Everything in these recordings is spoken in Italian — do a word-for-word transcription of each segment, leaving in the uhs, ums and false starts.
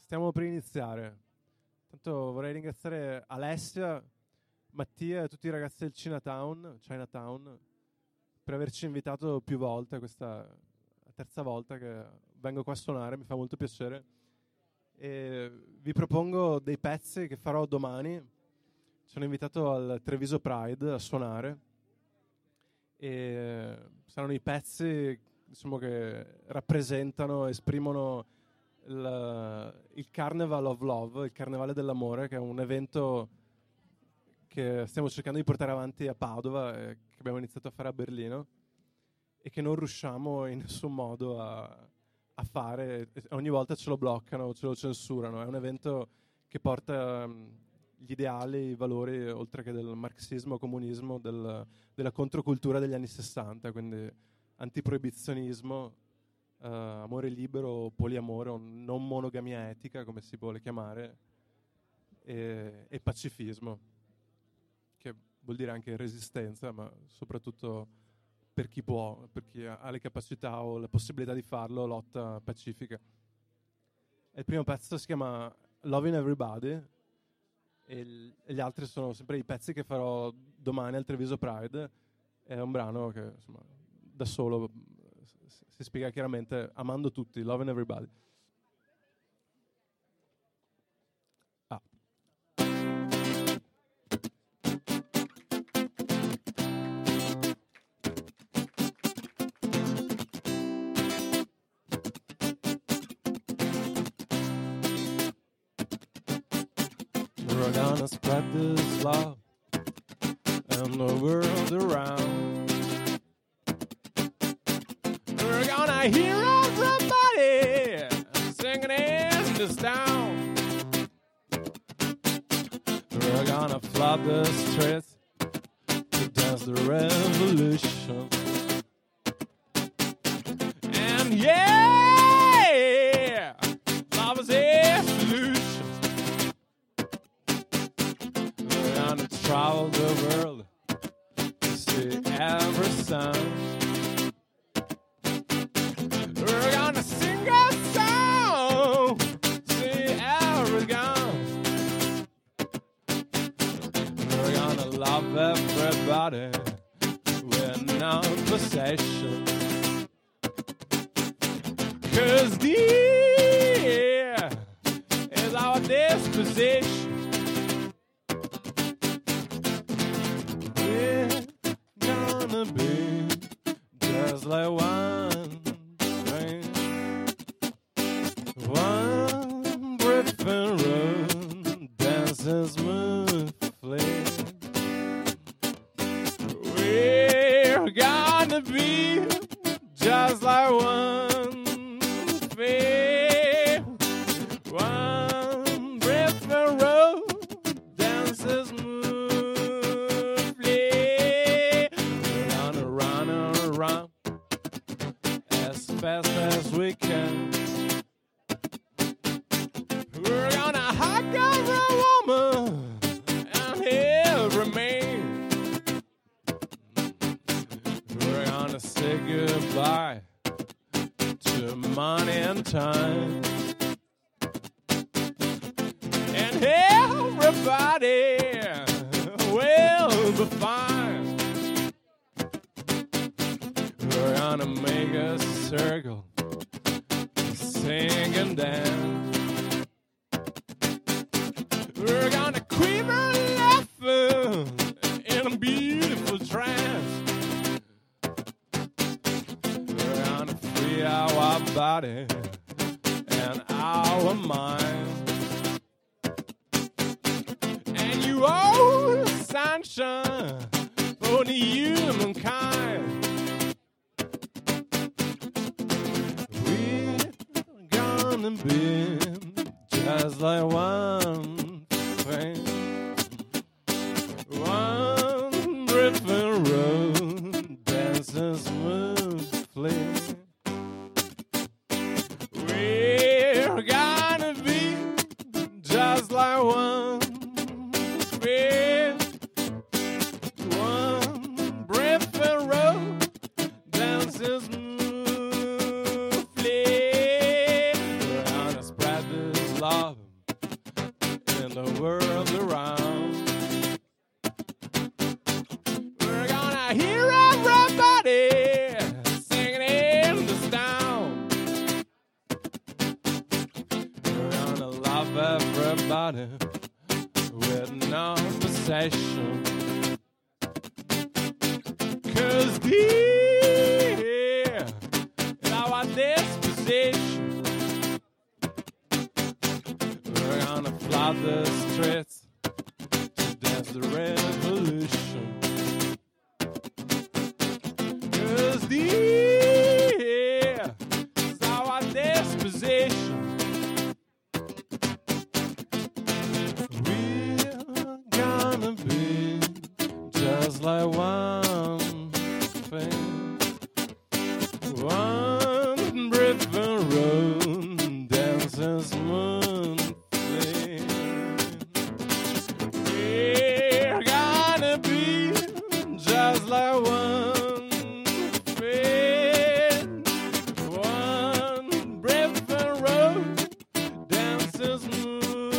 Stiamo per iniziare. Tanto vorrei ringraziare Alessia, Mattia e tutti i ragazzi del Chinatown, Chinatown per averci invitato più volte. Questa è la terza volta che vengo qua a suonare, mi fa molto piacere. E vi propongo dei pezzi che farò domani. Sono invitato al Treviso Pride a suonare e saranno i pezzi, diciamo, che rappresentano, esprimono il, il Carnival of Love, il Carnevale dell'Amore, che è un evento che stiamo cercando di portare avanti a Padova e che abbiamo iniziato a fare a Berlino e che non riusciamo in nessun modo a, a fare. Ogni volta ce lo bloccano, ce lo censurano. È un evento che porta um, gli ideali, i valori, oltre che del marxismo, comunismo, del, della controcultura degli anni sessanta, quindi antiproibizionismo, uh, amore libero, poliamore, non monogamia etica, come si vuole chiamare, e, e pacifismo, che vuol dire anche resistenza, ma soprattutto per chi può, per chi ha le capacità o la possibilità di farlo, lotta pacifica. E il primo pezzo si chiama Loving Everybody e, il, e gli altri sono sempre i pezzi che farò domani al Treviso Pride. È un brano che, insomma, da solo si spiega chiaramente, amando tutti, Loving Everybody. Ah. We're gonna spread this love and the world around. We're gonna hear everybody singing in this town. We're gonna flood the streets to dance the revolution. And yeah, love is a solution. We're gonna travel the world to see every sound. We're gonna sing a song, see every gun. We're gonna love everybody with no possession. Cause this is our disposition. We're gonna be just like one train, one Griffin Road dancing smoothly. We're gonna be just like one fair, one Griffin Road dancing smoothly. We're gonna run around as fast as we can. We're gonna hug every woman and every man. We're gonna say goodbye to money and time. And everybody will be fine. We're gonna make a circle, sing and dance. We're gonna quiver laughing in a beautiful trance. We're gonna free our body and our mind. And you owe the sunshine for the humankind. We're gonna be just like one thing, one Griffin Road dancing smoothly. We're gonna be just like one fair, one Griffin Road dancing smoothly. We're gonna spread this love in the world around. We're gonna hear everybody singing in this town. We're gonna love everybody with no possession. 'Cause dear in our disposition, we're gonna flood the streets to dance the revolution. 'Cause dear is our disposition. We're gonna be just like one thing, one river road dancing smoothly. We're gonna be just like one thing, one river road dancing smoothly.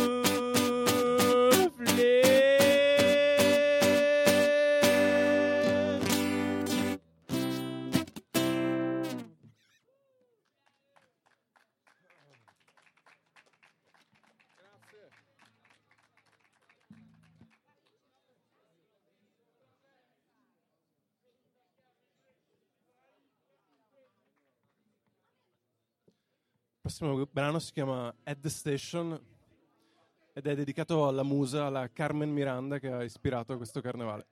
Il prossimo brano si chiama At the Station ed è dedicato alla musa, alla Carmen Miranda, che ha ispirato questo carnevale.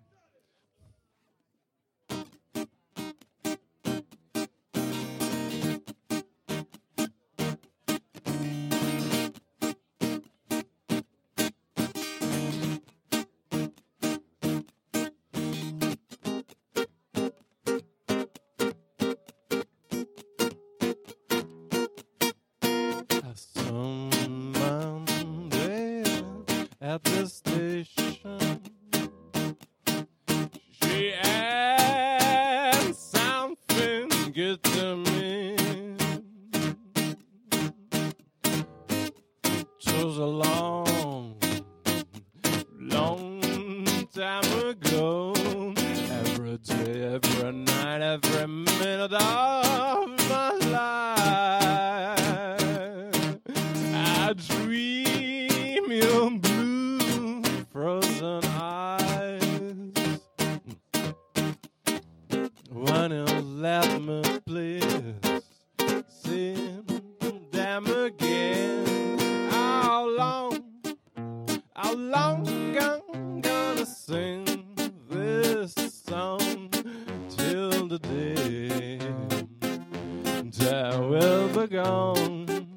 Someone there at the station, she had something good to me. It was a long, long time ago. Every day, every night, every minute of my life, I dream your blue frozen eyes. When you let me, please sing them again. How long, how long I'm gonna sing this song till the day that will be gone?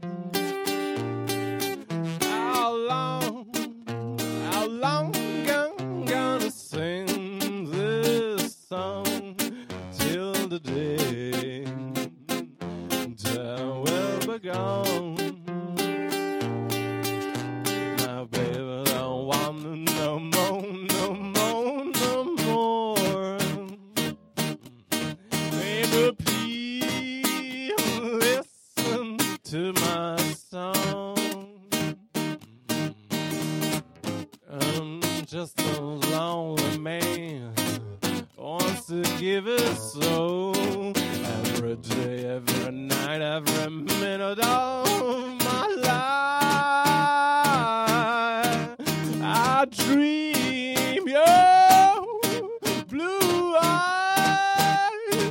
How long, how long I'm gonna sing this song till the day that will be gone? My baby don't want no more, no more, no more. Baby, please listen to my song. I'm just a lonely man, wants to give it so. Every day, every night, every minute of my life, I dream your blue eyes.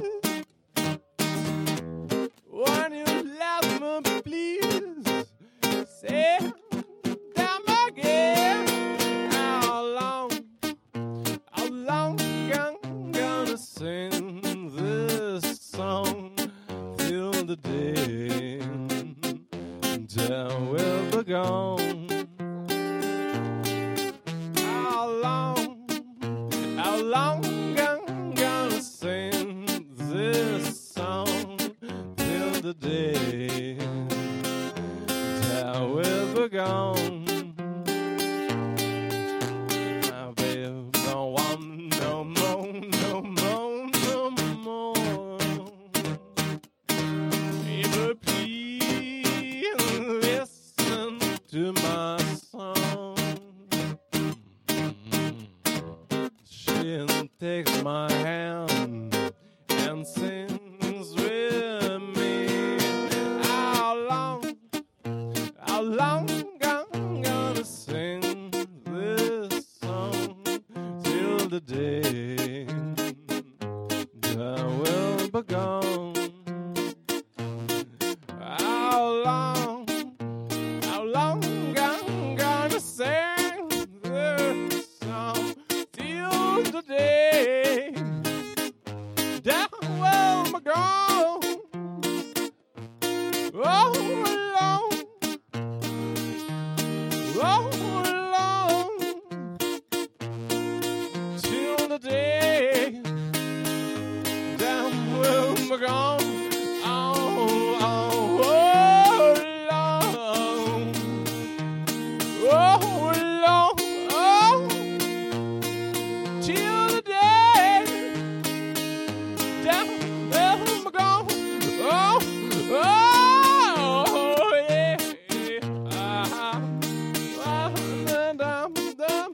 When you let me, please say them again. How long, how long I'm gonna sing this song till the day that will be gone? How long, how long I'm gonna sing this song till the day that will be gone? My baby don't want no more, no more, no more. Baby, please listen to my song. She takes my hand and sings with me. How long, how long I'm gonna sing this song till the day that I will be gone. How long, how long I'm gonna sing this song till the day that I will be gone. Oh, long, oh, long, till the day that I will be gone. Oh, oh, oh, long, oh, long, oh, till the day that I will be gone. Oh, oh, yeah, ah, ah, dum, dum, dum.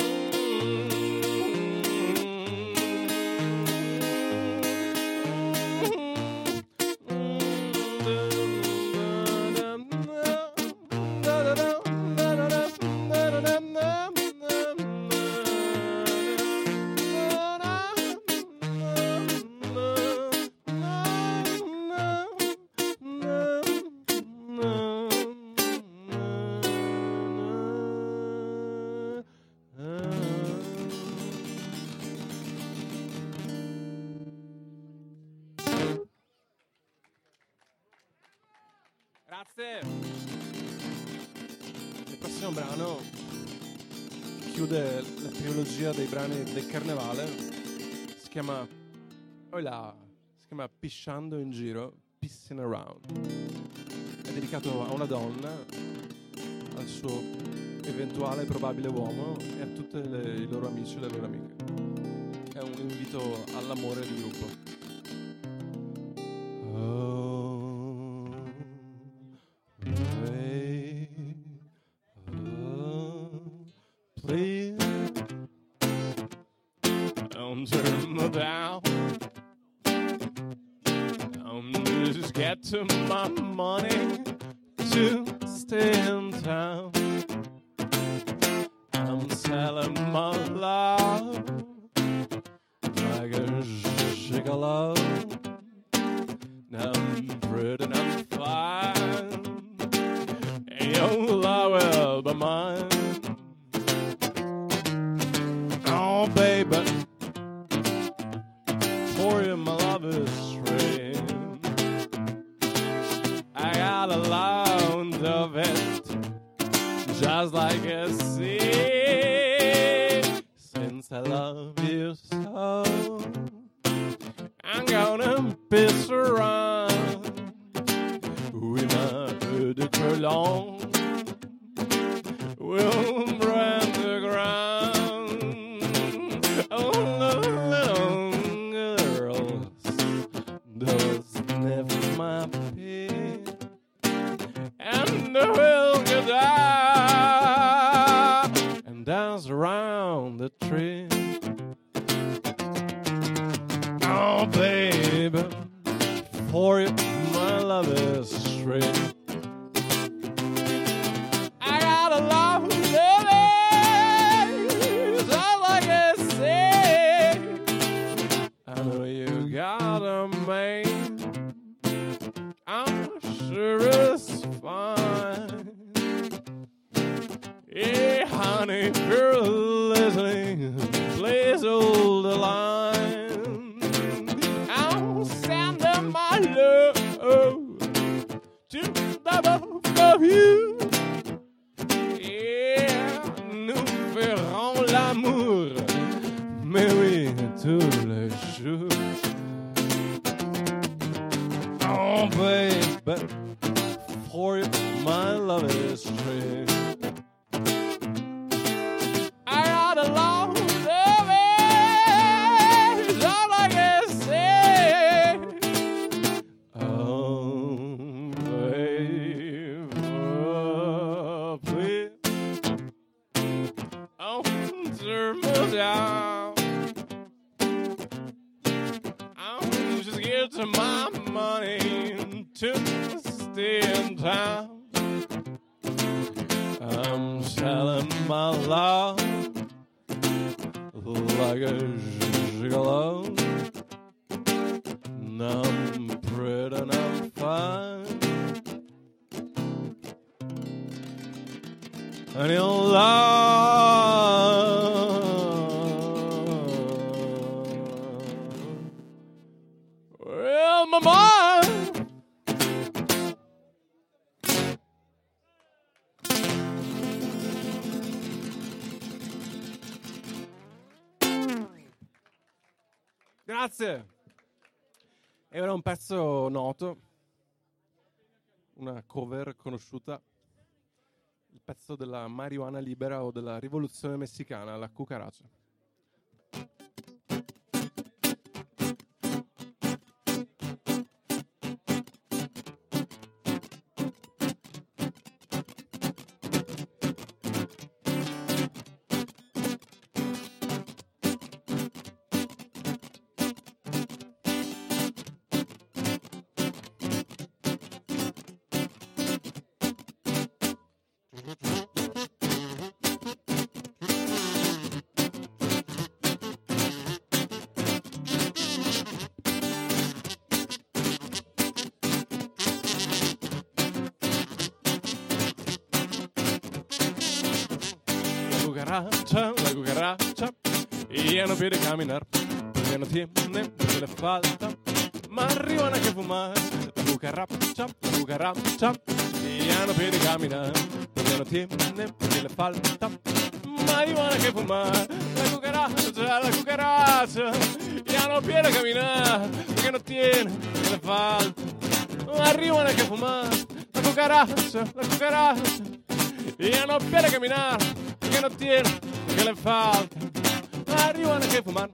Grazie. Il prossimo brano chiude la trilogia dei brani del Carnevale. Si chiama Oilà, si chiama Pisciando in giro, Pissing Around. È dedicato a una donna, al suo eventuale probabile uomo e a tutti i loro amici e le loro amiche. È un invito all'amore di gruppo. Please don't turn me down. Don't just get to my money to stay in town. I'm selling my love like a gigolo. Now I'm pretty and I'm fine, and your love will be mine. Oh, baby, for you my love is free. I got a lot of it, just like a sea. Since I love you so, I'm gonna piss around with my eau de cologne. We'll brand the ground. Oh, little girls, those sniff my pee, and we'll get down and dance around the tree. Oh, baby, for you, my love is straight. I got a love of lilies, all I can say. I know you got a man, I'm sure it's fine. Yeah, honey, if you're listening, please hold the line. I'm sending my love to the both of you. Yeah, nous ferons l'amour, mais oui, tous les jours. Oh, baby, for you, my love is straight. I got a long love, is all I can say. Oh, baby, down. I'm just here to my money to stay in town. I'm selling my love like a gigolo. And I'm pretty and I'm fine. And you'll love well, my mind. Grazie. Era un pezzo noto, una cover conosciuta, il pezzo della marijuana libera o della rivoluzione messicana, la cucaracha. La cucaracha ya no quiere caminar porque no tiene, porque le falta marihuana que fumar. La cucaracha, la cucaracha ya no quiere caminar porque no tiene, porque le falta marihuana que fumar. La cucaracha, la cucaracha ya no quiere caminar porque no tiene, porque le falta marihuana que fumar. La cucaracha, la cucaracha ya no quiere caminar que no tiene, que le falta marihuana que fumar.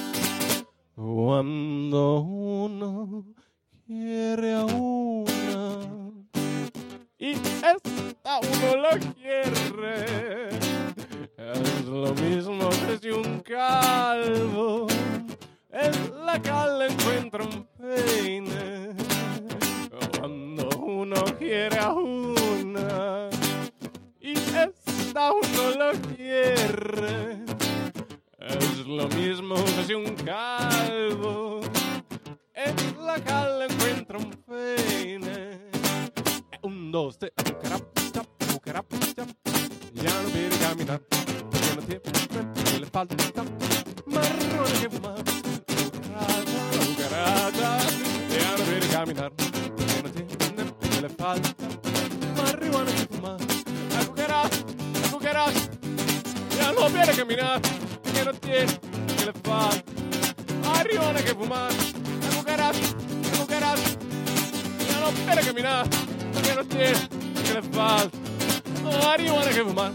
Cuando uno quiere a una y esta uno lo quiere, es lo mismo que si un calvo en la calle encuentra un peine. Cuando uno quiere a una y esta uno lo quiere, es lo mismo que si un calvo en la calle encuentra un peine. Un, dos, tres, cucaracha, cucaracha, ya no quiere caminar porque no tiene, porque le falta marihuana que fumar. Cucaracha, la cucaracha, ya no quiere caminar porque no tiene, porque le falta marihuana que fumar. La cucaracha, la cucaracha ya no quiere caminar porque no tiene, porque le falta marihuana que fumar. La cucaracha, la cucaracha ya no quiere caminar porque no tiene, porque le falta marihuana que fumar.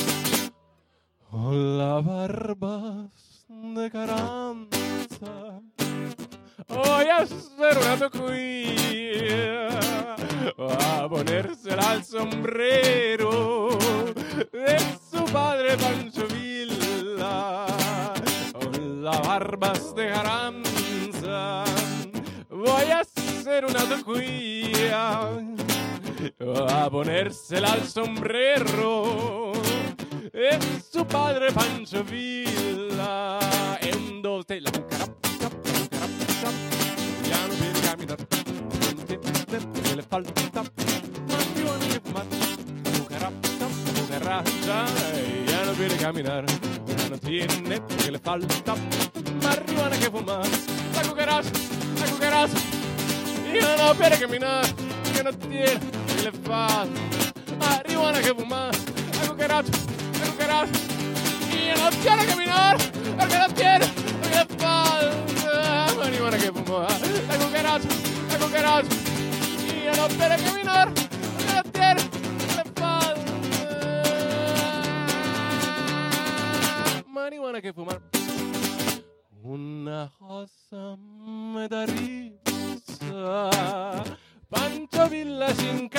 Hola, barbas de Carranza, voy a hacer una tocuilla, a ponérsela al sombrero de su padre Pancho Villa. Hola, barbas de Carranza, voy a hacer una tocuilla, a ponérsela al sombrero de su padre Pancho Villa. En dos de la cucaracha, la cucaracha ya no quiere caminar porque le falta marihuana que fumar. La cucaracha, la cucaracha ya no quiere caminar porque no tiene, porque le falta marihuana que fumar. La cucaracha, la cucaracha ya no quiere caminar porque no tiene, porque le falta marihuana que fumar. La cucaracha, la cucaracha ya no quiere caminar porque no tiene, porque le falta marihuana que fumar. La cucaracha, la cucaracha ya no quiere caminar porque no tiene, porque le falta marihuana que fumar. Una cosa me da risa, Pancho Villa sin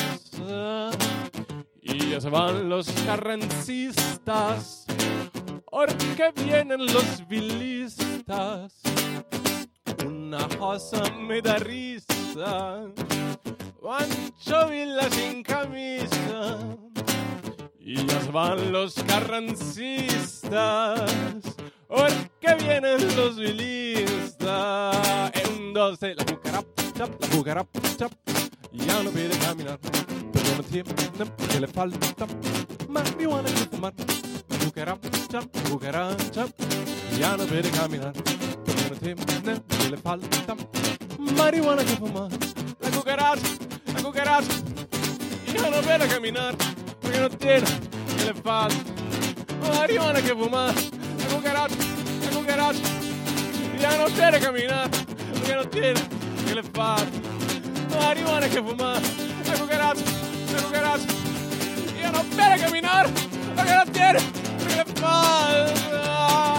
camisa, y ya se van los carrancistas porque vienen los vilistas. Una cosa me da risa, Pancho Villa sin camisa, y ya van los carrancistas, porque vienen los vilistas. Un, dos, tres, la cucaracha, la cucaracha, ya no puede caminar, pero no tiene, porque le falta marihuana que fumar. La cucaracha, la cucaracha, ya no puede caminar, pero no tiene, porque le falta marihuana que fumar. La cucaracha, la cucaracha, ya no puede caminar, porque no tiene, que le falta marihuana que fumar. La cucaracha, la cucaracha, ya no quiere caminar, porque no tiene, que le falta marihuana que fumar. La cucaracha, la cucaracha, ya no quiere caminar, porque no tiene, que le falta.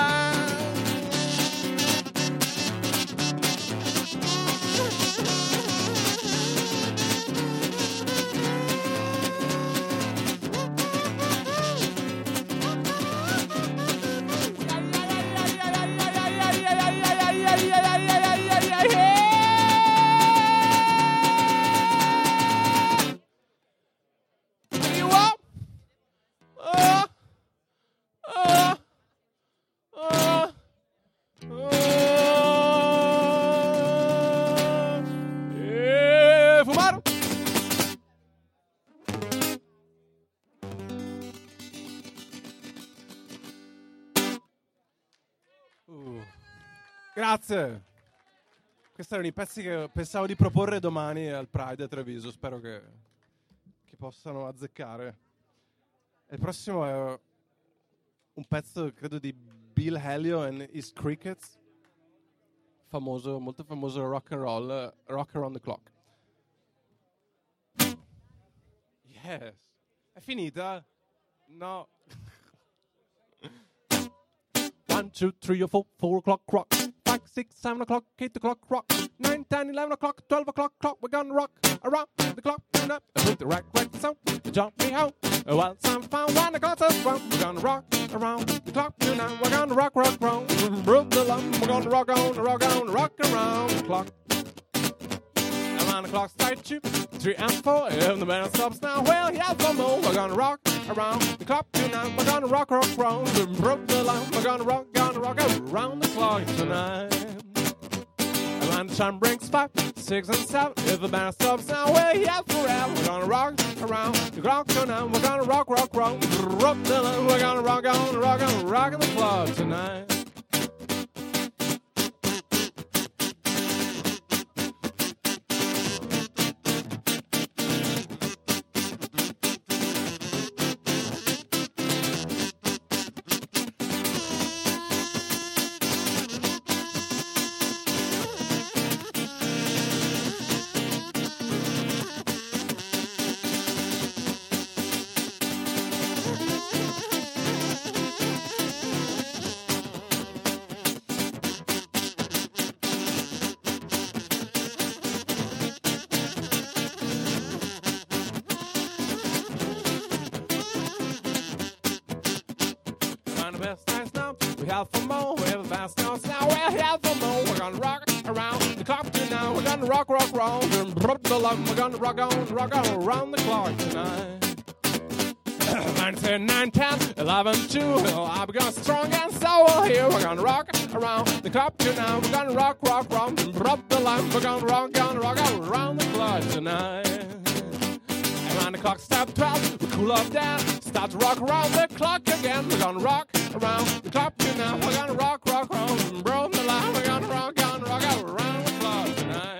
Grazie. Questi erano i pezzi che pensavo di proporre domani al Pride a Treviso. Spero che, che possano azzeccare. Il prossimo è un pezzo, credo, di Bill Haley and His Crickets. Famoso, molto famoso rock and roll, Rock Around the Clock. Yes. È finita? No. One, two, three, or four, four o'clock rock. Five, six, seven o'clock, eight o'clock rock. Nine, ten, eleven o'clock, twelve o'clock clock. We're gonna rock around the clock. Tune up, put the right right so jump me out. Well, some found one o'clock so strong. We're gonna rock around the clock tonight. We're gonna rock, rock, rock. We're gonna rock on, rock on, rock around the clock. Around the clock strike two, three and four. If the band stops now, well, here's one more. We're gonna rock around the clock tonight. We're gonna rock, rock, rock. Broke the line. We're gonna rock, gonna rock around the clock tonight. Around the time brings five, six, and seven. If the band stops now, we're here forever. We're gonna rock around the clock tonight. We're gonna rock, rock, rock. Broke the line. We're gonna rock, gonna rock, gonna rock the clock tonight. We have for more, we have a fast dance now. We're here for more. We're gonna rock around the clock tonight. We're gonna rock, rock, rock. We're gonna rock on, rock on around the clock tonight. nine, ten, nine, ten, eleven, two. I've got strong and sour here. We're gonna rock around the clock tonight. We're gonna rock, rock, rock. Drop the line. We're gonna rock, gonna rock around the clock tonight. Around the clock, step twelve. We cool off down. Start to rock around the clock again. We're gonna rock around the clock tonight. We're gonna rock, rock, rock. Broke the line. We're gonna rock, gonna rock around the clock tonight.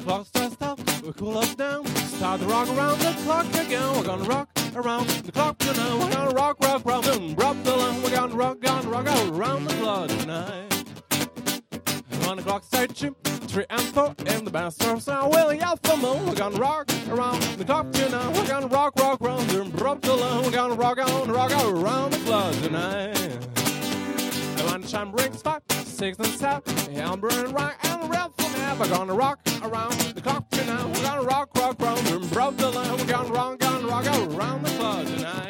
clock starts stop, we cool us down. Start to rock around the clock again. We're gonna rock around the clock tonight. We're gonna rock, rock, rock, and rock the line. We're gonna rock, gonna rock around the clock tonight. When the clock strikes two, three, and four, and the band starts now, we'll yell for more. We're gonna rock around the clock tonight. We're gonna rock, rock, round, and rock the line. We're gonna rock on, rock around the clock tonight. And when the chime rings five, six, and seven, yeah, I'm burning right and red for me. We're gonna rock around the clock tonight. We're gonna rock, rock, round, and rock the line. We're gonna rock, gonna rock around the clock tonight.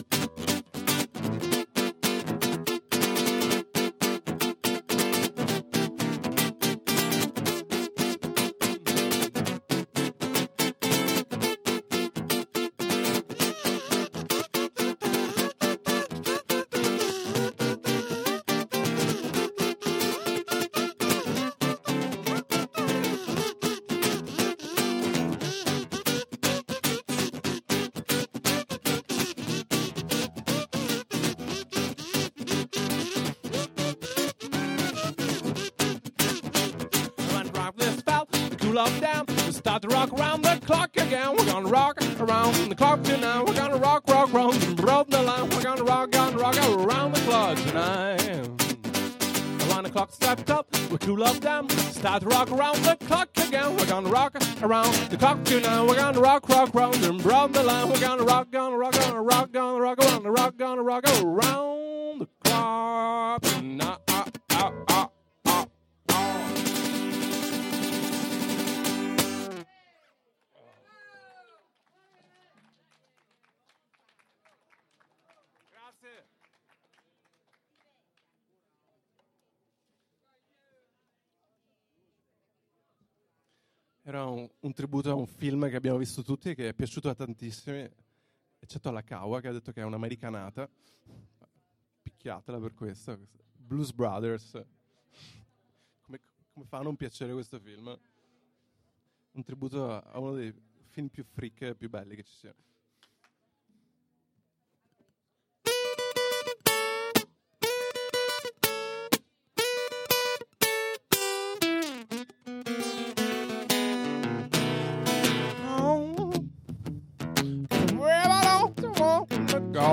Up down, we start to rock around the clock again. We're gonna rock around the clock tonight. We're gonna rock, rock, round and rock the line. We're gonna rock, gonna rock around the clock tonight. And when the clock stepped up, we cool up down, start to rock around the clock again. We're gonna rock around the clock tonight. We're gonna rock, rock, round and rock the line. We're gonna rock, gonna rock, gonna rock, gonna rock around the rock, gonna rock around the clock tonight. Uh, uh, uh. Era un, un tributo a un film che abbiamo visto tutti e che è piaciuto a tantissimi, eccetto alla Kawa che ha detto che è un'americanata. Picchiatela per questo. Blues Brothers. Come, come fa a non piacere questo film? Un tributo a, a uno dei film più freak e più belli che ci siano. Go.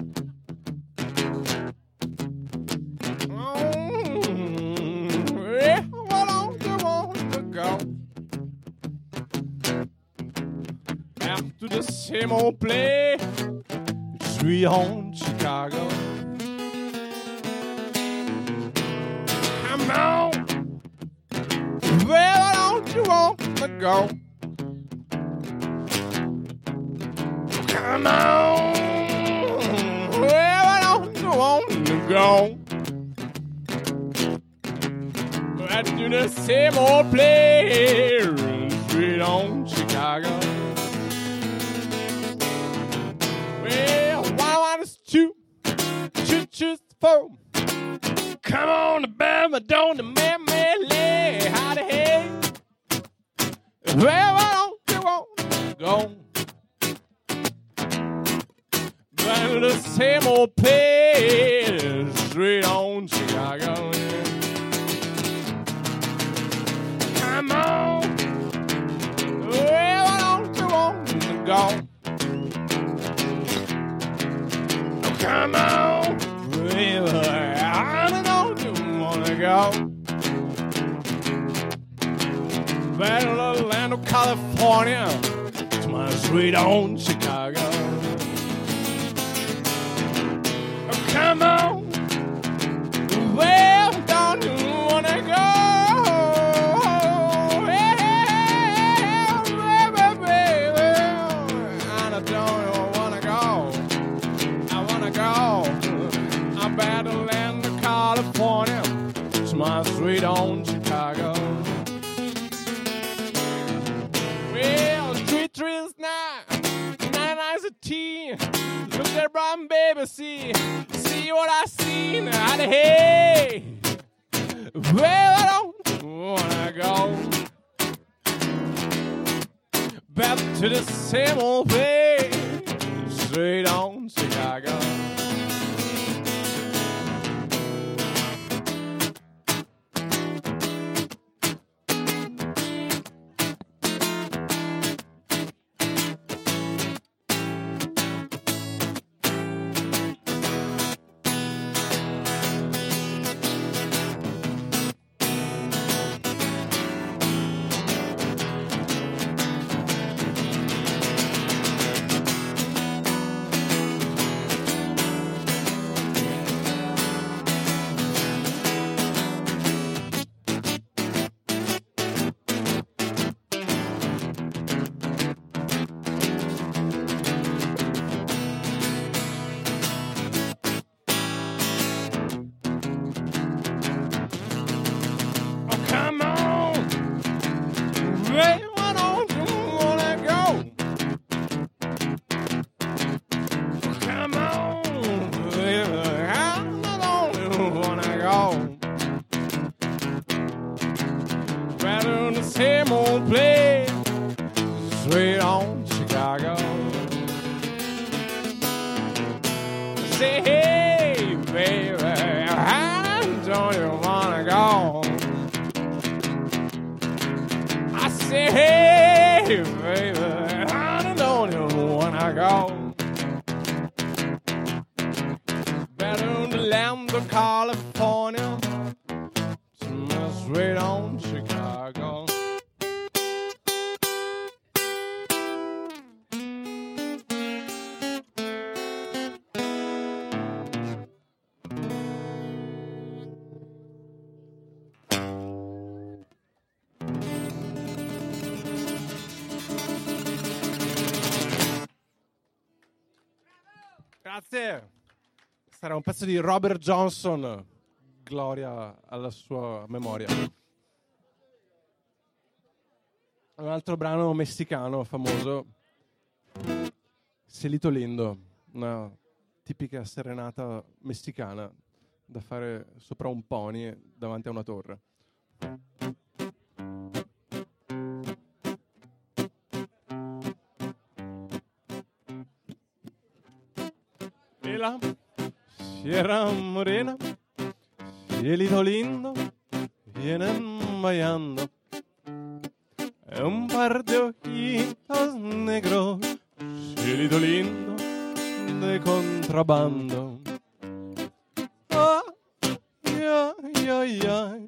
Mm, where don't you want to go? Back to the same old place, Sweet Home Chicago. Come on, where don't you want to go? Come on. Want to go back to the same old place, Sweet Home Chicago. Well, why want us to choose choose for? Come on, the Bama, don't the man man lay how the hey. Where don't you want to go? Back to the same old place, Sweet Home Chicago. Yeah. Come on, where don't you want to go? Come on, where I don't you want to go? Back to the land of California, to my Sweet Home Chicago. Come on, where don't you wanna go? Well, baby, baby, I don't wanna go. I wanna go. I'm back to land of California, to my Sweet Home Chicago. Well, three trees now, nine eyes of tea. Look there, brown baby, see. See what I seen out of hey. Well, I don't wanna go back to the same old place, Sweet Home Chicago. same old place, sweet home Chicago. Say, hey, baby, how don't you wanna go? I say, hey, baby, how don't you wanna go? Better the land of California, sweet home Chicago. Grazie. Sarà un pezzo di Robert Johnson. Gloria alla sua memoria. Un altro brano messicano famoso, Cielito Lindo, una tipica serenata messicana da fare sopra un pony davanti a una torre. E la Sierra Morena, cielito lindo, vienen bailando, un par de ojitos negros, cielito lindo, de contrabando. Ay, ay, ay, ay,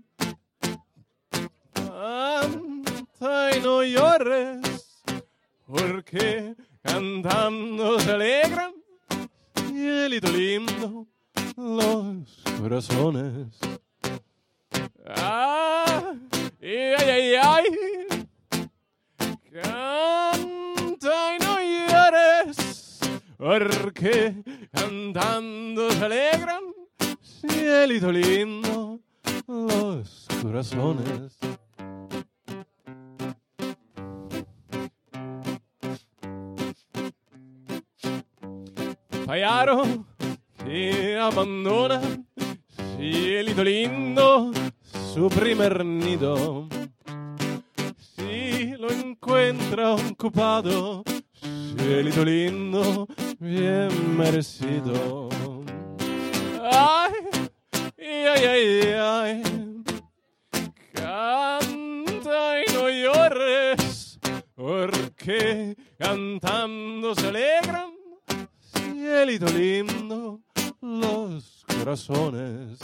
canta y no llores, porque cantando se alegran, cielito lindo, los corazones. Ay, ay, ay, ay, canta y no llores, porque cantando se alegran, cielito lindo, los corazones. Payaro que abandona, cielito lindo, su primer nido. Si lo encuentra ocupado, cielito lindo, bien merecido. Ay, ay, ay, ay, canta y no llores, porque cantando se alegran, cielito lindo, los corazones.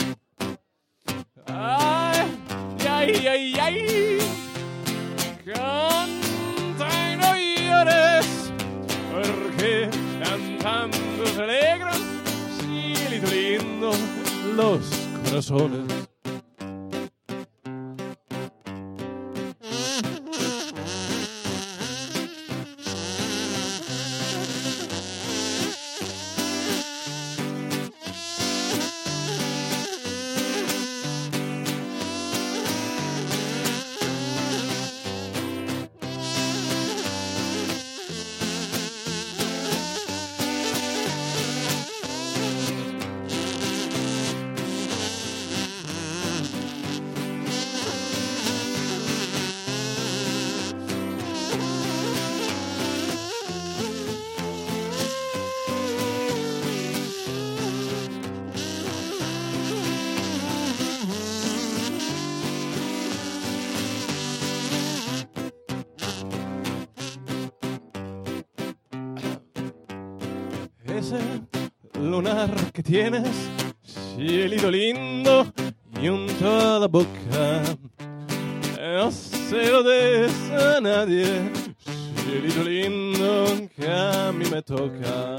Ay, ay, ay, ay, canta y no llores, porque cantando se alegran, cielito lindo, los corazones. Ese lunar que tienes, cielito lindo, y unto la boca, no se lo des a nadie, cielito lindo que a mí me toca.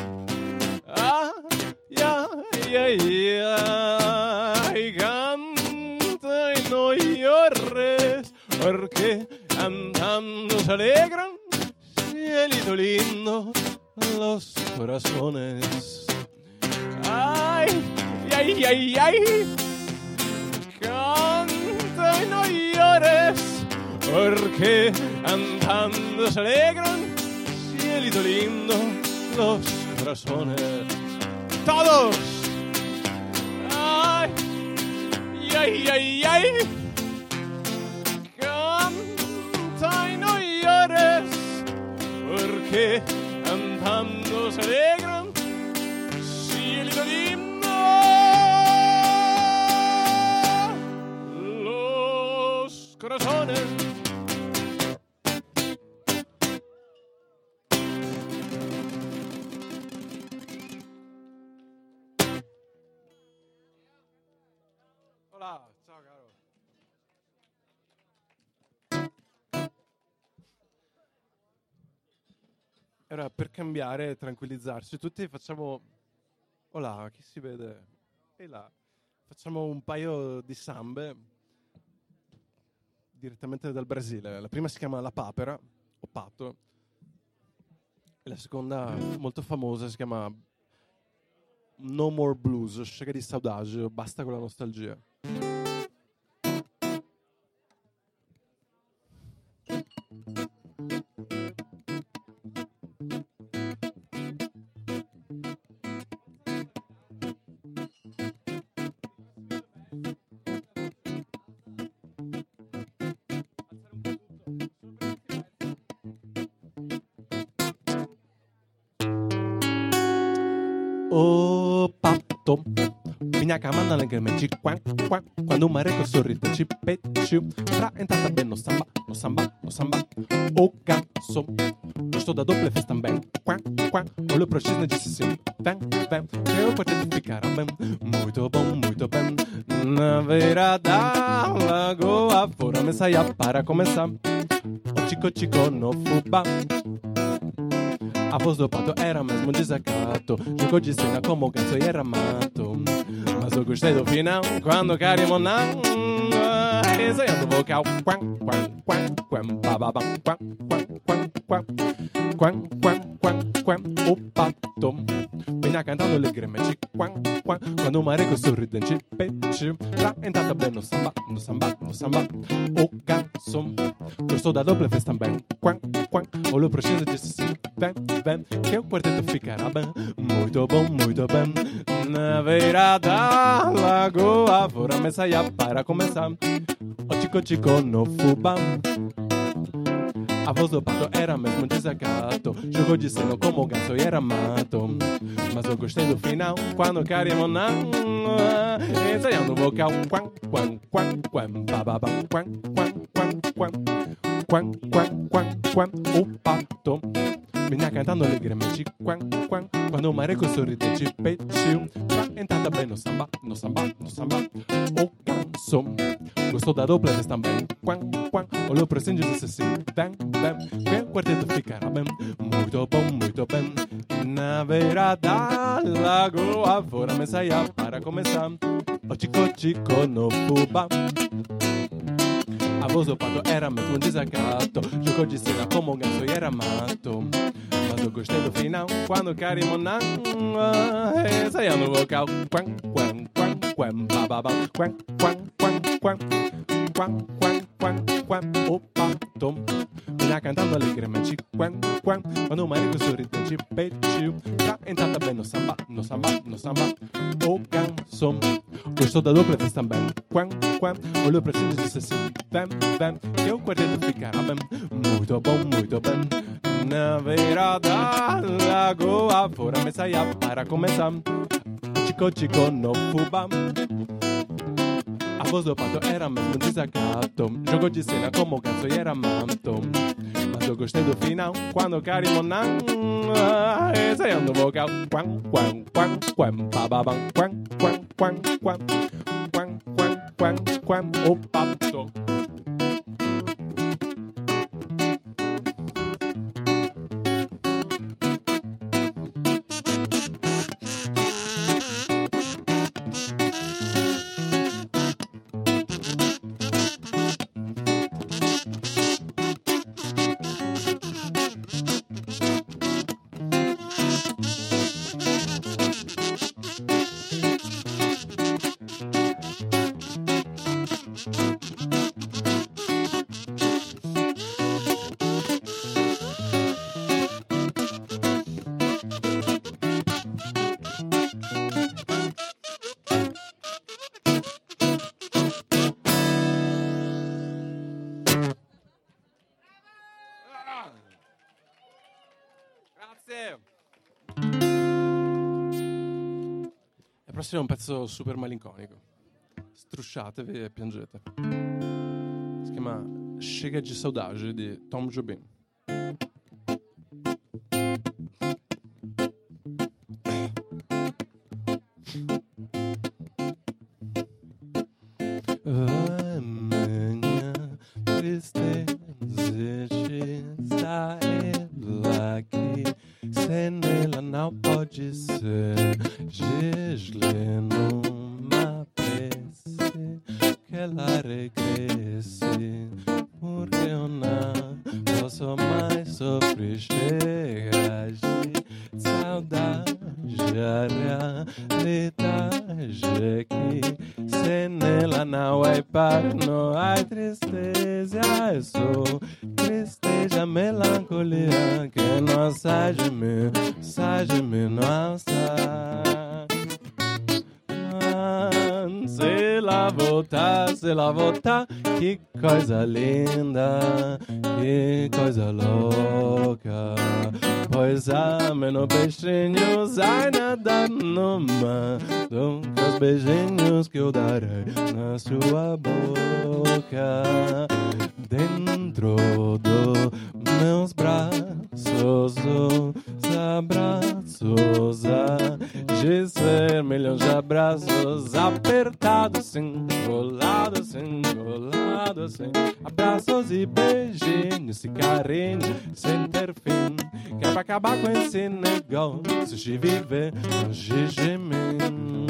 Ay, ay, ay, ay, canta y no llores, porque cantando se alegran, cielito lindo, los corazones. Ay, ay, ay, ay, canta y no llores, porque cantando se alegran, cielito lindo, los corazones. Todos. Ay, ay, ay, ay, canta que cantando se alegran, sigue el himno, los corazones. Hola, ciao caro. Ora, per cambiare e tranquillizzarci tutti, facciamo... Hola, chi si vede? E là. Facciamo un paio di sambe direttamente dal Brasile. La prima si chiama La Papera, o Pato, e la seconda, molto famosa, si chiama No More Blues, chega di saudade, basta con la nostalgia. Oh pato, minha cama na legamente quack quack. Quando o mareco sorride ci petiu, pra entrata bem no samba, no samba, no samba. O garçom, gostou da dupla fez também quack quack. Olhou pro X e disse sim, vem, vem, que eu poder ficar bem. Muito bom, muito bem. Na beira da lagoa, fora me saia para começar. O chico chico no fubá. A voz do pato era mesmo um desacato. Jogou de cena como ganso e era mato. Mas eu gostei do final, quando carimou não. Ensaiando o vocal. Quam, quam, quam, quam, bababam, quam, quam, quam, quam, quam, quam, quam, o pato vinha cantando alegremente. Quam, quam, quando o mareco sorridente pediu pra entrar também no samba, no samba, no samba. O garçom gostou da dupla fez também. Quam, quam, olhou pro X e disse sim, vem, vem, que o quarteto ficará bem. Muito bom, muito bem. Na beira da lagoa, fora me saia para começar. O chico chico no fubá. A voz do pato era mesmo um desacato. Jogou de cena como o ganso e era mato. Mas eu gostei do final, quando carimou não. Ensaiando o vocal. Quam, quam, quam, quam, bababam, quam, quam, quam, quam, quam, quam, quam, quam, o pato vinha cantando alegremente. Quam, quam, quando o mareco sorridente pediu pra entrar também no samba, no samba, no samba. O garçom gostou da dupla vez também. Quam, quam, olhou pro Cindy e disse assim, vem, vem, que o quarteto ficará bem. Muito bom, muito bem. Na beira da lagoa, fora me saia para começar. O chico chico no fubá. A voz do pato era mesmo um desacato. Jogou de cena como um ganso e era mato. Mas eu gostei do final, quando carimou não. Ensaiando o vocal. Quam, quam, quam, quam, bababam, quam, quam, quam, quam, quam, quam, quam, quam, o pato vinha cantando alegremente. Quam, quam, quando o marido sorridente pediu pra entrar também no samba, no samba, no samba. O garçom gostou da dupla fez também. Quam, quam, olhou pra cima e disse assim, vem, vem, que o quarteto ficará bem. Muito bom, muito bem. Na beira da lagoa, fora me saia para começar. Chico chico no fubá. A voz do pato era mesmo um desacato. Jogou de cena como o ganso e era mato. Mas eu gostei do final, quando carimou não. Ensaiando o vocal. Quam, quam, quam, quam, bababam, quam, quam, quam, quam, quam, quam, quam, quam, o pato. prossimo è un pezzo super malinconico. Strusciatevi e piangete. Si chiama Chega de Saudade di Tom Jobim. A minha tristeza está ela aqui, sem ela não pode ser. Gisle numa prece que ela regresse, porque eu não posso mais sofrer. Chega de saudade, a realidade aqui, sem ela não há paz, não há tristeza. Eu sou tristeza, melancolia que não sai de mim, sai de mim, não sai. Se ela voltar, se ela voltar, que coisa linda, que coisa louca. Pois amem no beijinhos, ai nadar no mar, com os beijinhos que eu darei na sua boca. Dentro dos meus braços, os abraços a dizer milhões de abraços apertados, sim, colados, sim, colados, sim. Abraços e beijinhos e carinho sem ter fim, que é pra acabar com esse negócio de viver longe de mim.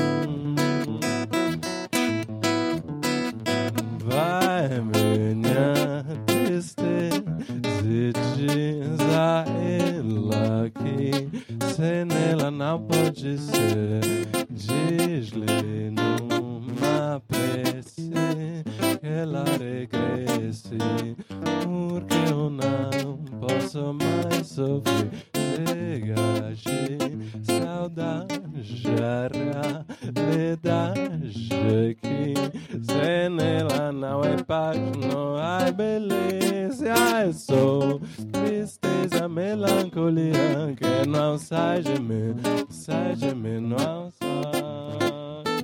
Vai, minha tristeza, diz a ela que sem ela não pode ser. Diz-lhe numa prece que ela regresse, porque eu não posso mais sofrer. Chega de saudade, a realidade aqui, sem ela não é paz, não há beleza. Eu sou tristeza, melancolia que não sai de mim, sai de mim, não sai.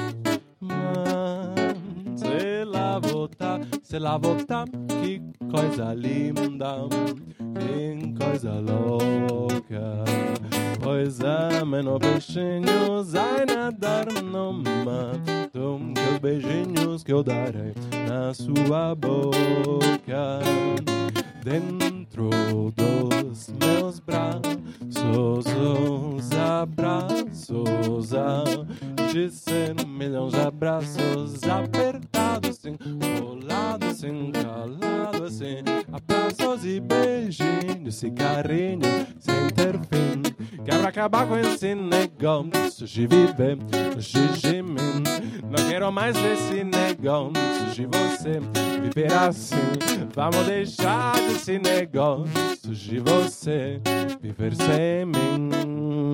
Mas se ela voltar, se ela voltar, que coisa linda, que coisa louca. Pois amem no beijinhos, ai nadar no mar, com os beijinhos que eu darei na sua boca. Dentro dos meus braços, os abraços a dizer milhões de abraços apertados, sim, colados, sim, calados, sim. Abraços e beijinhos e carinho sem ter fim, que é pra acabar com esse negócio de viver longe de mim. Não quero mais esse negócio de você viver assim. Vamos deixar desse negócio de você viver sem mim.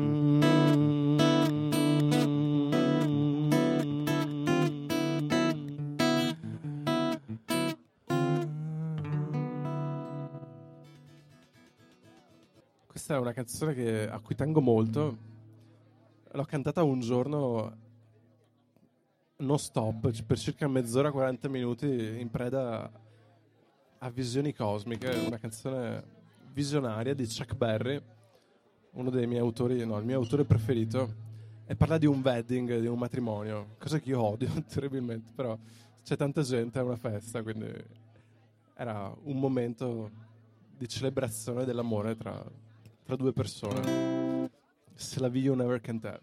Questa è una canzone che, a cui tengo molto. L'ho cantata un giorno non stop, per circa mezz'ora, quaranta minuti, in preda a visioni cosmiche. Una canzone visionaria di Chuck Berry, uno dei miei autori, no, il mio autore preferito, e parla di un wedding, di un matrimonio, cosa che io odio terribilmente, però c'è tanta gente, è una festa, quindi era un momento di celebrazione dell'amore tra, tra due persone. C'est la vie you never can tell.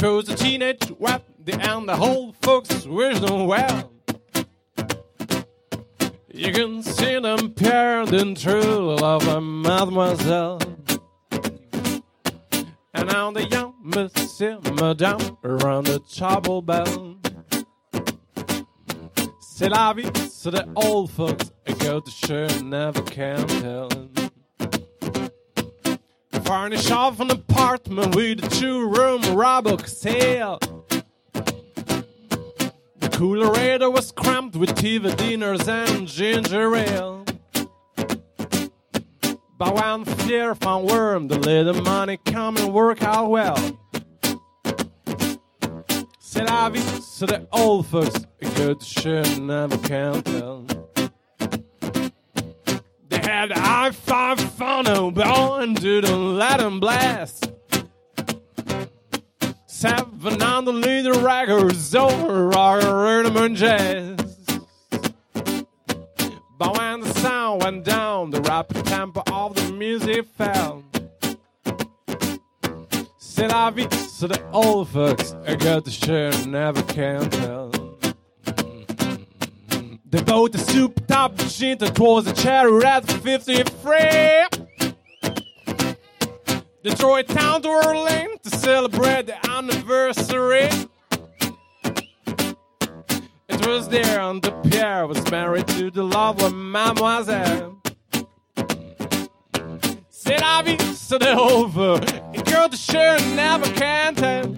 It was a teenage web, the and the whole folks wish them well. You can see them paired in true love of mademoiselle. And now the young monsieur, madame, around the chapel bell. C'est la vie, so the old folks go to sure never can tell. Furnish off an apartment with a two-room Roebuck sale. The coolerator was cramped with T V dinners and ginger ale. But when fear found worm, the little money come and work out well. C'est la vie, so the old folks go to sure never can tell. They had the I five funnel ball and didn't let them blast. Seven on the leader records over rock, rhythm and jazz. But when the sound went down, the rapid tempo of the music fell. C'est la vie, so the old folks got the shirt, never can tell. They bought the soup top machine that was a cherry red for fifty-three. They drove it down to Orleans to celebrate the anniversary. It was there and the Pierre was married to the lovely mademoiselle. C'est la vie, so the over. It girl the shirt never can tell.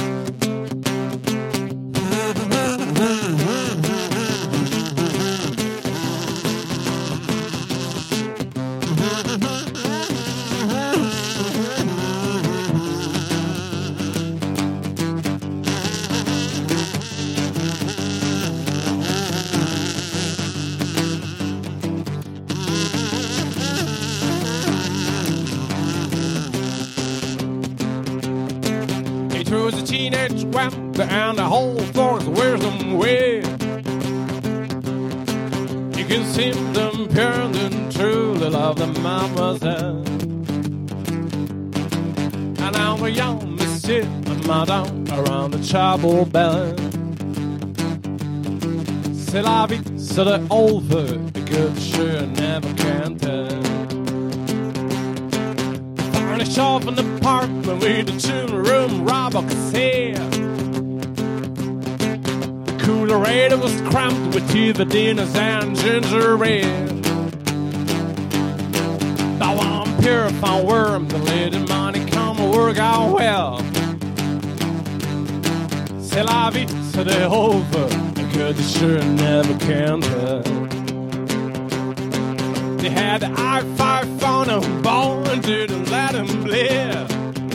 It was a teenage web and the whole force wears them way. You can see them pure and truly love the mademoiselle. And now the young monsieur and madame around the chapel bell. C'est la vie, so the old folk, the good sure never can tell. Furnish off an apartment with a two-room Roebuck sale. The coolerator was cramped with T V dinners and ginger ale. But one pure found worm, the little money come and work out well. C'est la vie, so the over, the good sure never can tell. They had the I five on a ball and didn't let him live.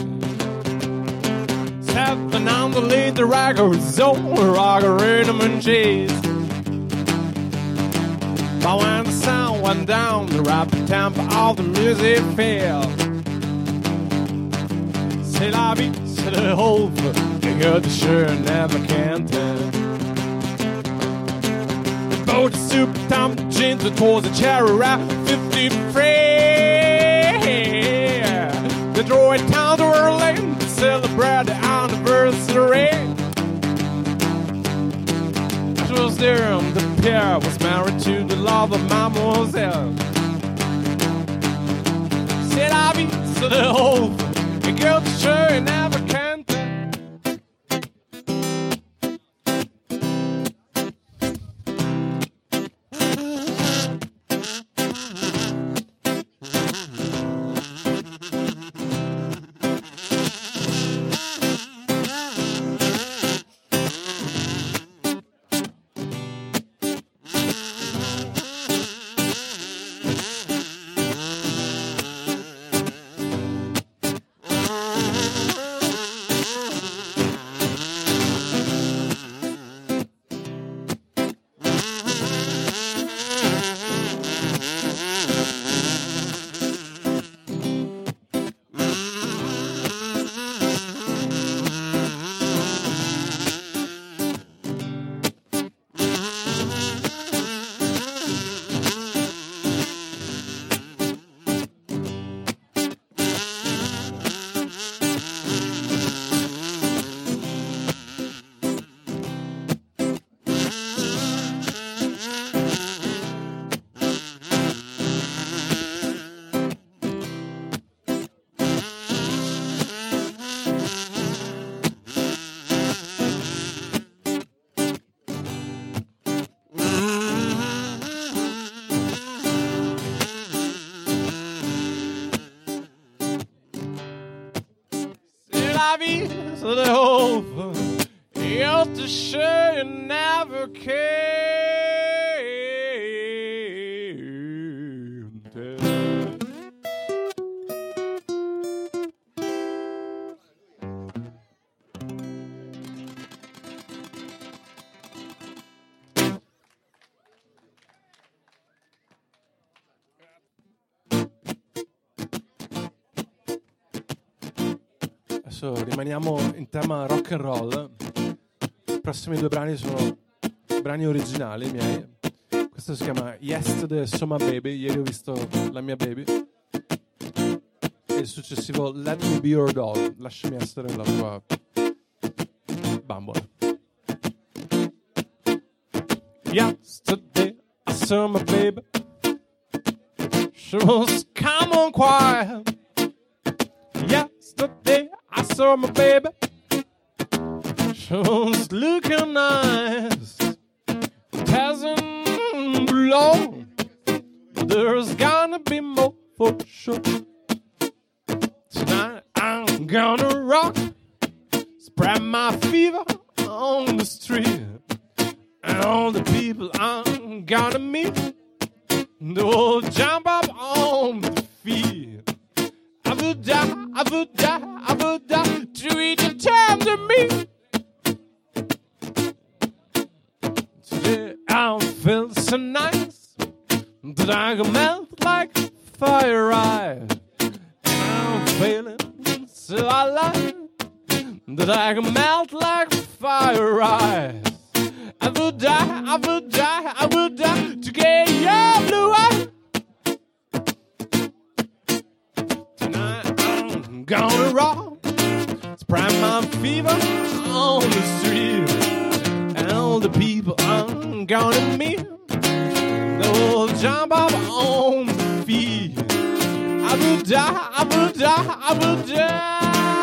Seven on the lead, the records over rock, rhythm and jazz. But when the sound went down, the rapid tempo of the music fell. C'est la vie, c'est the over, the good sure never can tell. Oh, the super top jeans, it was a cherry wrap, fifty-three. They drove it down to Orleans to celebrate the anniversary. It was there and the Pierre was married to the love of mademoiselle. C'est la vie, so the whole the girl sure never can tell. la vie, c'est over. You're to sure you never came. Adesso rimaniamo in tema rock and roll. I prossimi due brani sono brani originali miei. Questo si chiama Yesterday So My Baby, ieri ho visto la mia baby. E il successivo Let Me Be Your Dog, lasciami essere la tua bambola. Yesterday I saw my baby, she was calm and quiet. Yesterday I saw my baby, she was looking nice. It hasn't been long, there's gonna be more for sure. Tonight I'm gonna rock, spread my fever on the street. And all the people I'm gonna meet, they will jump up on the feet. I would die, I would die, I would die to eat your time to me. Today I feel so nice that I can melt like fire ice. And I'm feeling so alive that I can melt like fire ice. I will die, I will die, I will die to get your blue eyes. Tonight I'm gonna rock, spread my fever on the street. And all the people I'm gonna meet, they will jump up on the feet. I will die, I will die, I will die.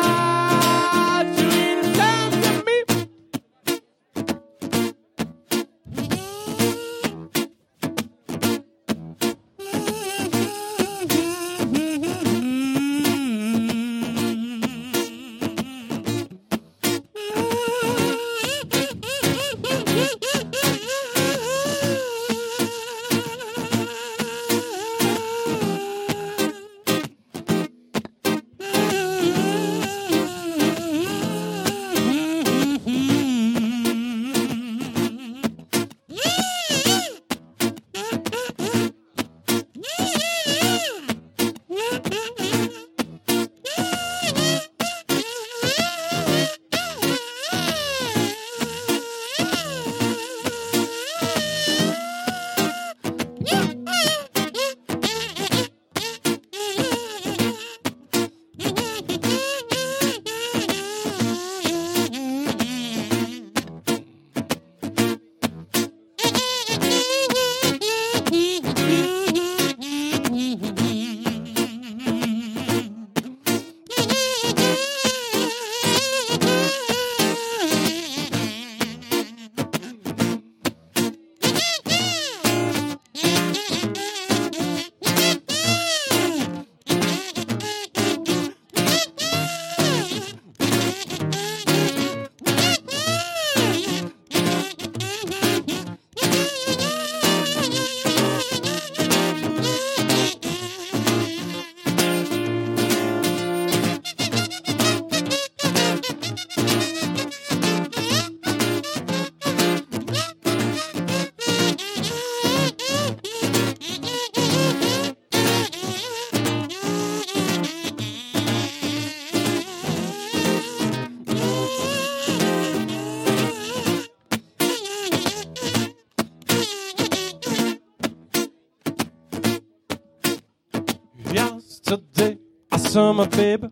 Yesterday I saw my baby,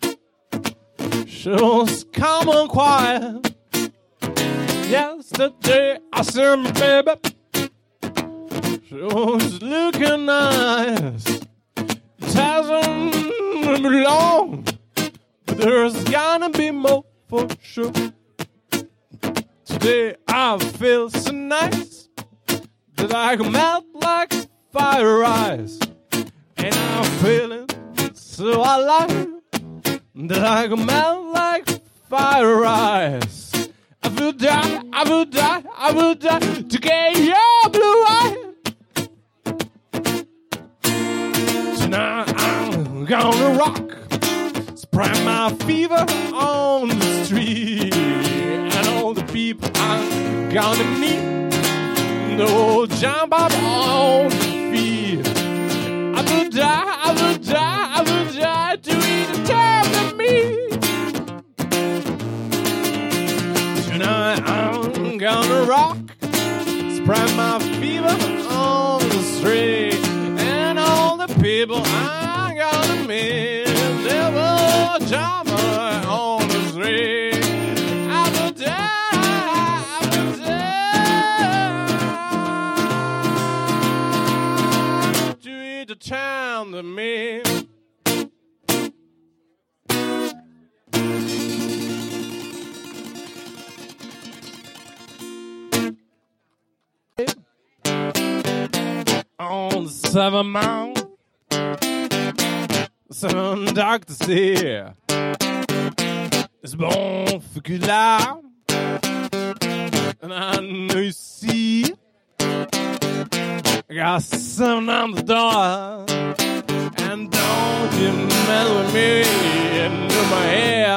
she was calm and quiet. Yesterday I saw my baby, she was looking nice. It hasn't been long, but there's gonna be more for sure. Today I feel so nice that I can melt like fire ice. And I'm feeling so alive that I can melt like fire ice. I will die, I will die, I will die to get your blue eye. Tonight I'm gonna rock, spread my fever on the street, and all the people I'm gonna meet, no jump up on the feet. I will die, I will die, I will die to eat a terrible meat. Tonight I'm gonna rock, spread my fever on the street, and all the people I'm gonna meet, they will jump on the street. I will die, I will die to eat the town to me. On the seven mile, seven doctors here. It's bon for good life, and I know you see. I got seven on the door, and don't you mess with me into my hair.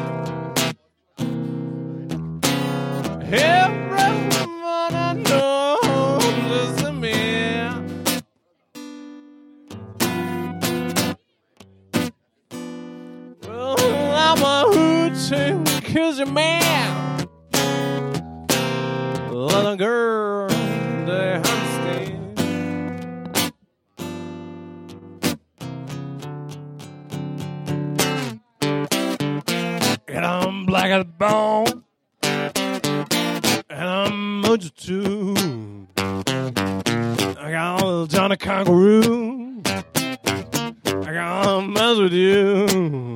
Everyone I know is a man. Well, I'm a hoochie, 'cause you're man. Little girl, they understand. And I'm black as bone, and I'm mojo too. I got a little Johnny Kangaroo. I gotta mess with you.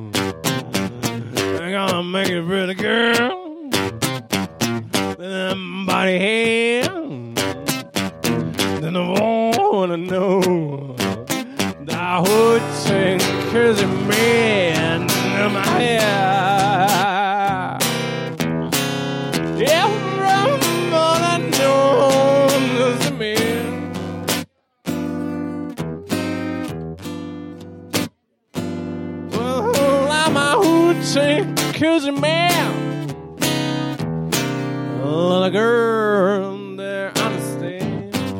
I gotta make it pretty girl. With them body hand. Then I wanna know that would sing crazy man in my head. Everyone I know is a man. Well, I'm a hoochie, 'cause a man. Little girl, there understand.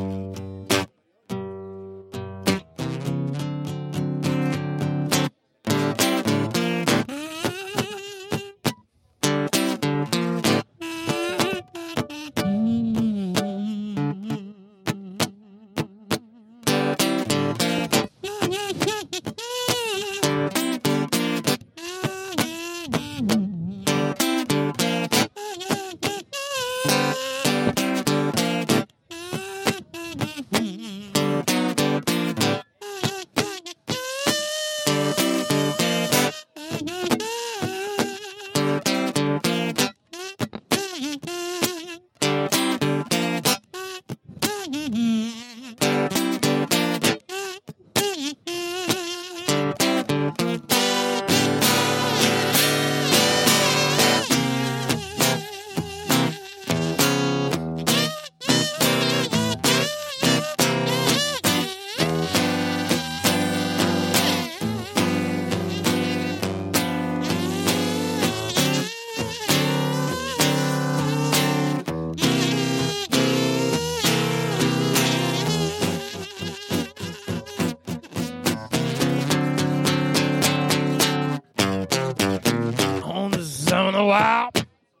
Wow.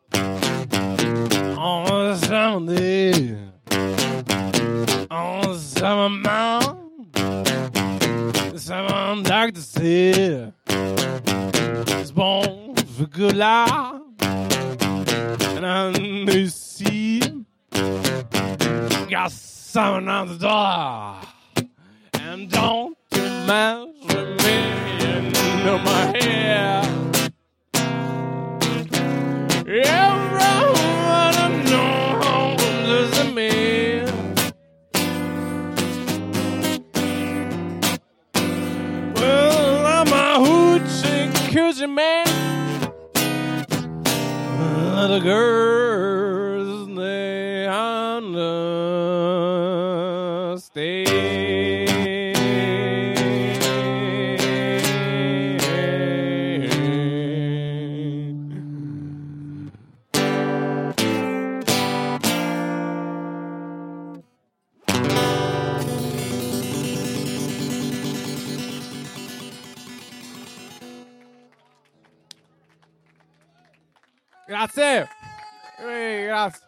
On the seventy, on the seven mile, seven doctors here. It's born for good life, and I know you see, got seven on the door, and don't you mess with me into my hair. Everyone I know is a man. Well, I'm a hoochie, 'cause crazy man. The girls, they understand. Grazie. Eh, grazie.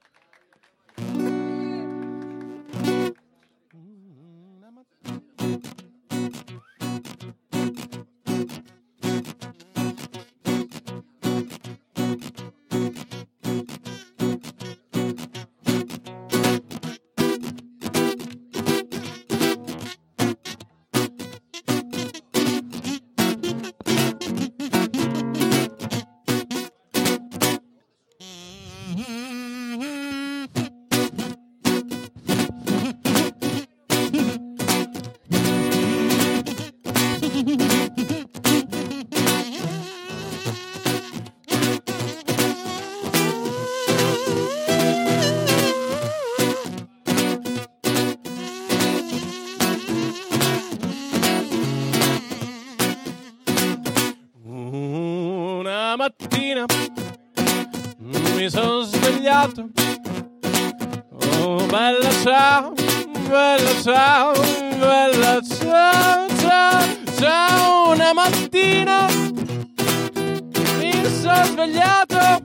Una mattina mi sono svegliato. Oh, bella ciao, bella ciao, bella ciao, ciao, ciao. Una mattina mi sono svegliato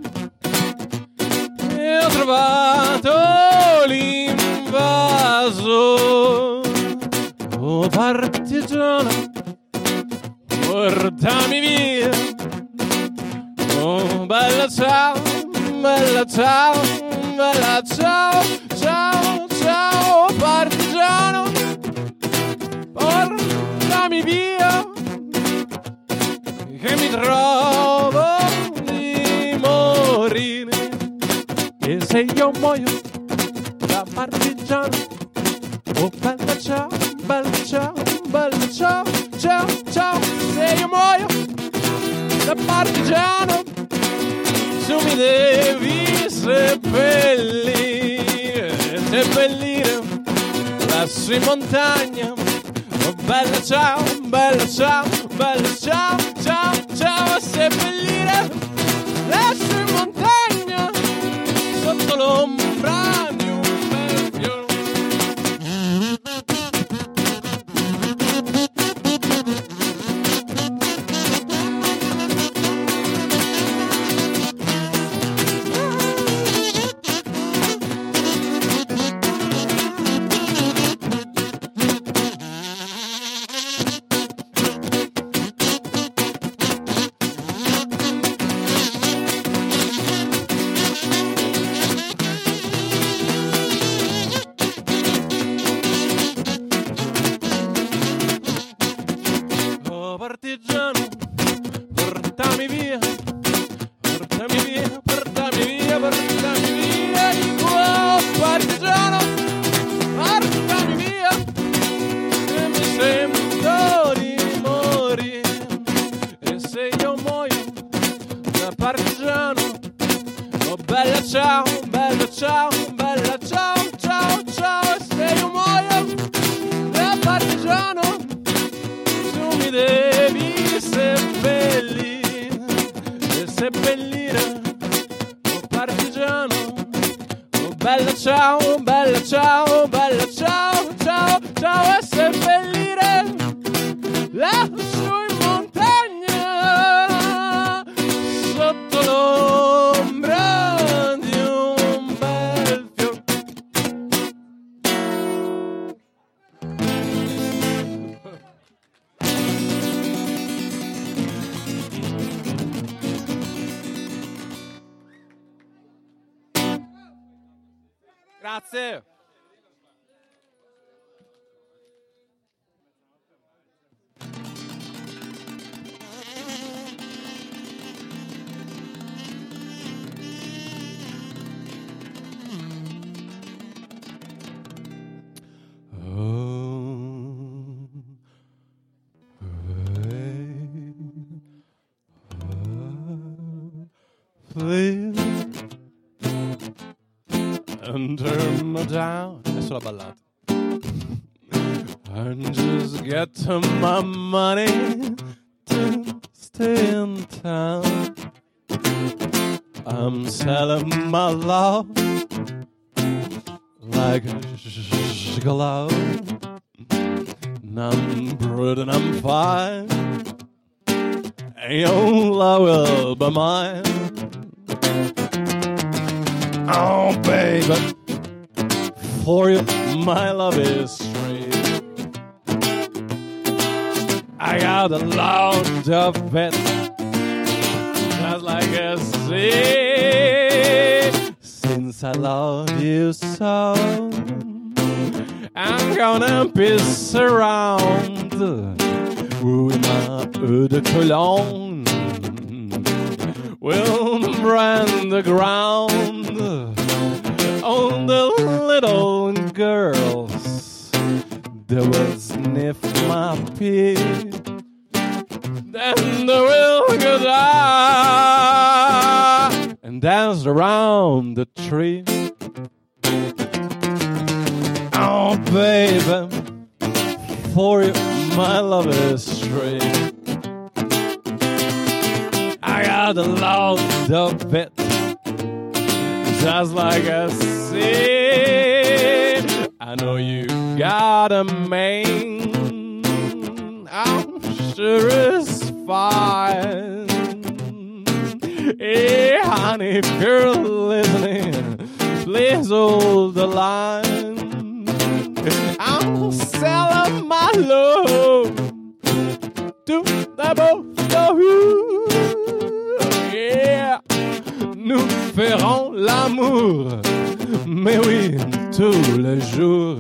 e ho trovato l'invaso. Oh, partigiano, portami via. Oh, bella ciao, bella ciao, bella ciao, ciao, ciao, partigiano, portami via, che mi trovo di morire. E se io muoio da partigiano, oh, bella ciao, bella ciao, bella ciao, ciao, ciao. Se io muoio da partigiano, tu mi devi seppellire, seppellire lassù in montagna. Oh, bella ciao, bella ciao, bella ciao, ciao, ciao. Seppellire lassù in montagna, sotto l'ombra di un bel fiore. Partigiano, portami via, portami via, portami via, portami via di qua. Partigiano, portami via, se mi sento di morire. E se io muoio da partigiano, oh, bella ciao, bella ciao, bella ciao, ciao, ciao. E se io muoio da partigiano, tu mi devi seppellire, e seppellire, oh, partigiano. Oh, bella ciao, bella ciao, bella ciao, ciao, ciao. E seppellire lassù in montagna, sotto l'ombra di un bel fiore. Grazie. please, and turn me down. Adesso la ballata. And just get my money to stay in town. I'm selling my love like a gigolo. And I'm brood and I'm fine, and your love will be mine. Oh, baby, for you my love is straight. I got a lot of it, just like a sea. Since I love you so, I'm gonna piss around with my eau de cologne. We'll brand the ground on the little girls that will sniff my pee. Then they will go down and dance around the tree. Oh, baby, for you my love is straight. I got a lot of it, just like a seed. I know you got a man, I'm sure it's fine. Hey, honey, if you're listening, please hold the line. I'm selling my love to the both of you. Yeah, nous ferons l'amour, mais oui, tous les jours.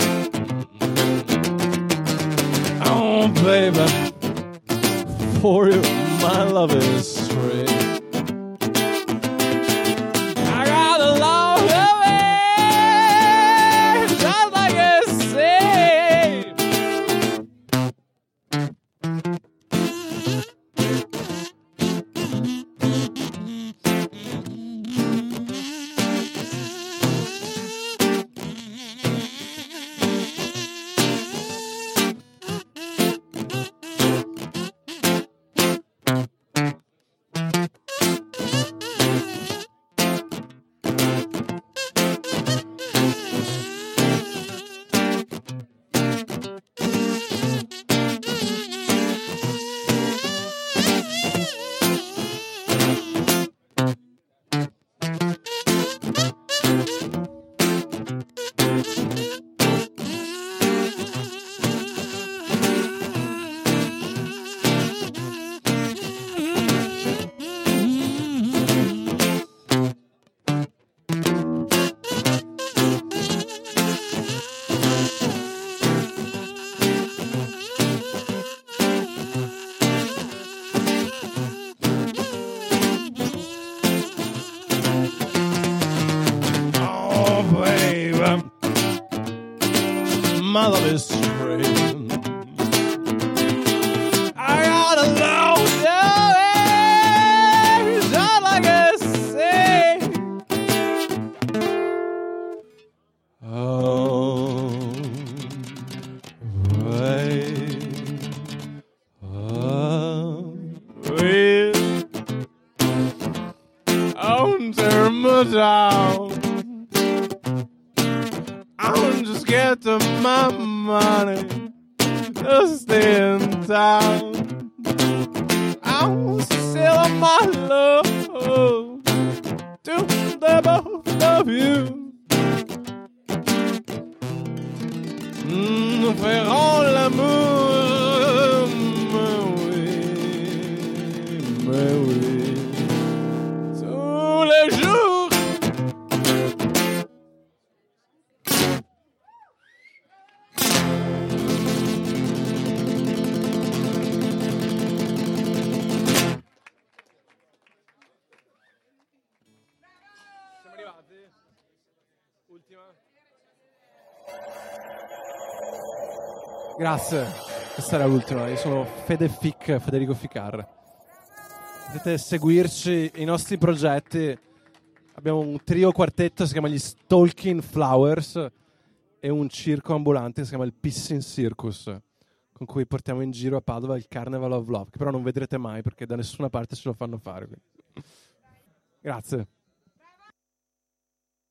Oh, baby, for you, my love is straight. I got a love of it, just like a sea. My love is straight. I got a love that is just like a sea. Oh, wait, oh, wait, oh, turn me down. I'm just getting my money to stay in town. I'm selling my love to the both of you. Nous ferons l'amour, mais oui, mais oui, tous les jours. Grazie, questa era l'ultima. Io sono Fede Fic, Federico Ficar. Potete seguirci, i nostri progetti. Abbiamo un trio quartetto, si chiama gli Stalking Flowers, e un circo ambulante che si chiama il Pissing Circus, con cui portiamo in giro a Padova il Carnival of Love, che però non vedrete mai perché da nessuna parte ce lo fanno fare. Grazie.